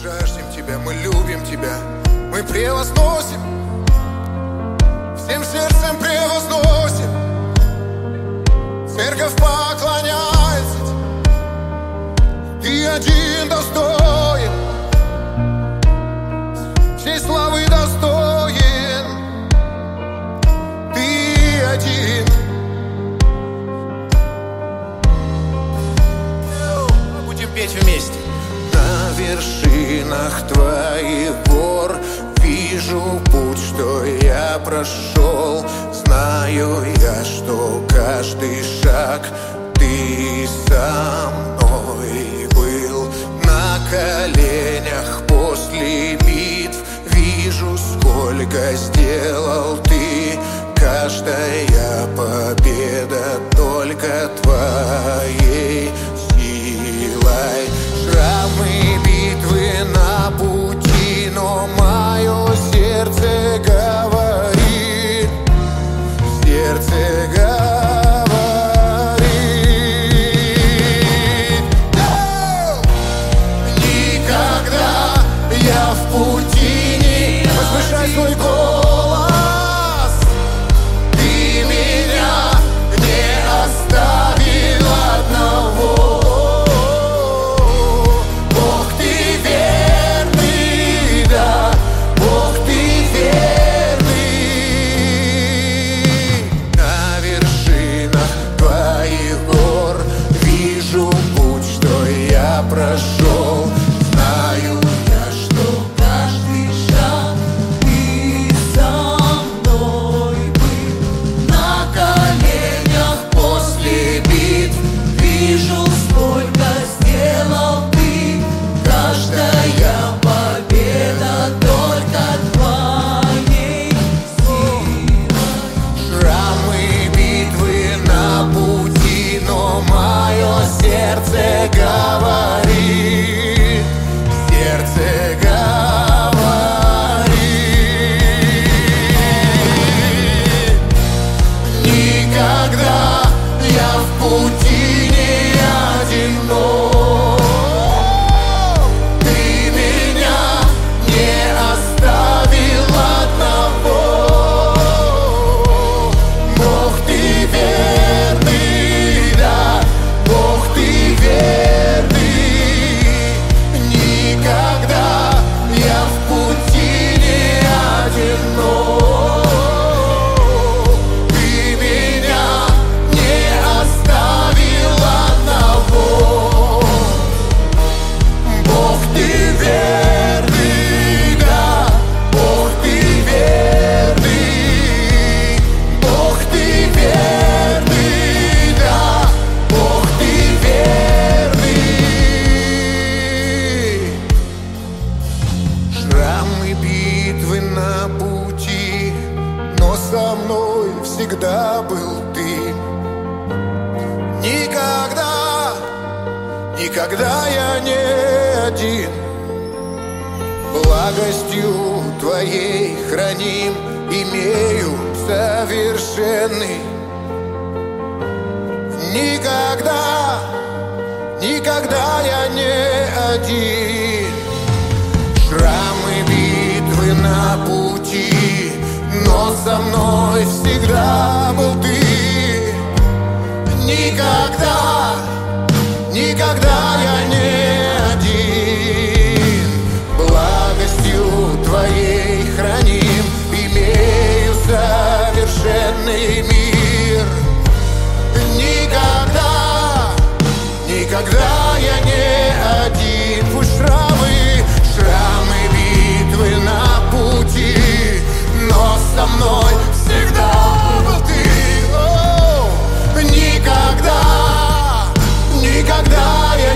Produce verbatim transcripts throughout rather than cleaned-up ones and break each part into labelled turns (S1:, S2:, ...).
S1: жаждем тебя, мы любим тебя, мы превозносим, всем сердцем превозносим. Церковь поклоняется, ты один достоин, всей славы достоин, ты один. Будем петь вместе. На вершинах твоих гор вижу путь, что я прошел. Знаю я, что каждый шаг ты со мной был. На коленях после битв вижу, сколько сделал ты. Каждая победа только твоей силой. Шрамы битвы на пути, но мое сердце говорит, сердце говорит, никогда я в пути не возвышай свой голос, ты меня не оставил одного. Прошел, знаю я, что каждый шаг ты со мной был. На коленях после битв вижу, сколько сделал ты. Каждая победа только твоей силой. Шрамы битвы на пути, но мое сердце говорит, сердце говорит, никогда я в пути не одинок. Ты меня не оставил одного. Бог, ты верный, да, Бог, ты верный. Никогда я в пути не одинок. Ты меня не оставил одного. Бог, ты верный, да, Бог, ты верный. Бог, ты верный, да, Бог, ты верный. Шрамы битвы на пути, но со мной всегда был ты. Никогда, никогда я не один. Благостью твоей храним, имею совершенный. Никогда, никогда я не один. Шрамы битвы на пути, но со мной всегда был ты. Никогда, никогда я не один. Благостью твоей храним, имею совершенный мир. Никогда, никогда я не один. Пусть шрамы, шрамы битвы на пути, но со мной всегда был ты. О, никогда, никогда я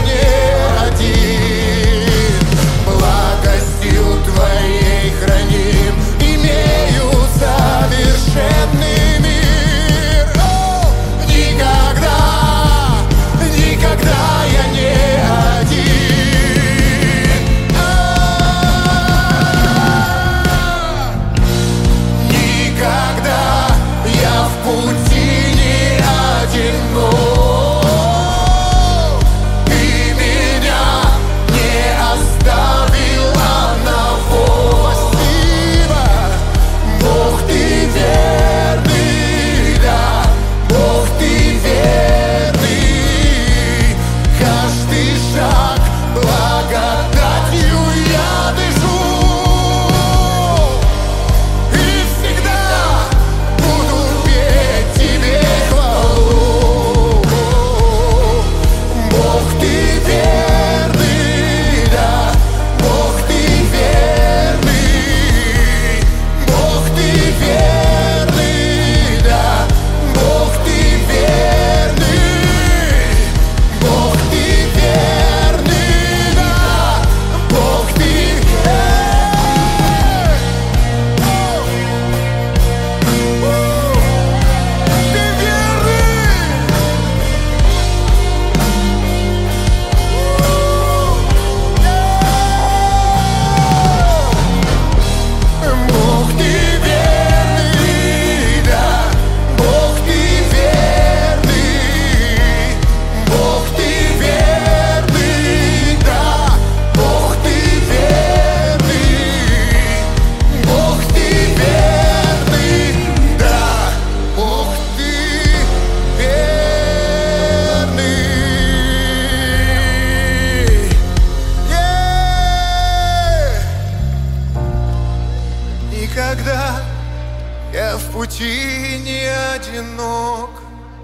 S1: почти не одинок.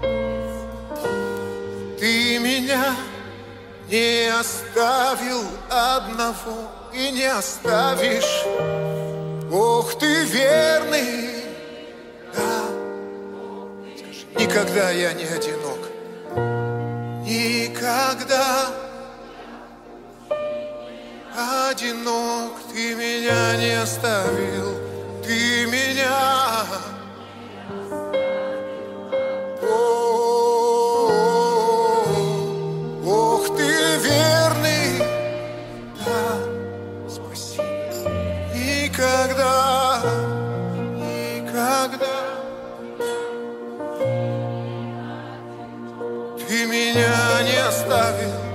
S1: Ты меня не оставил одного и не оставишь. Ох, ты верный, да. Скажи, никогда я не одинок. Никогда одинок. Ты меня не оставил. Ты меня. Ох, ты верный, да, спасибо. Никогда, никогда ты меня не оставил.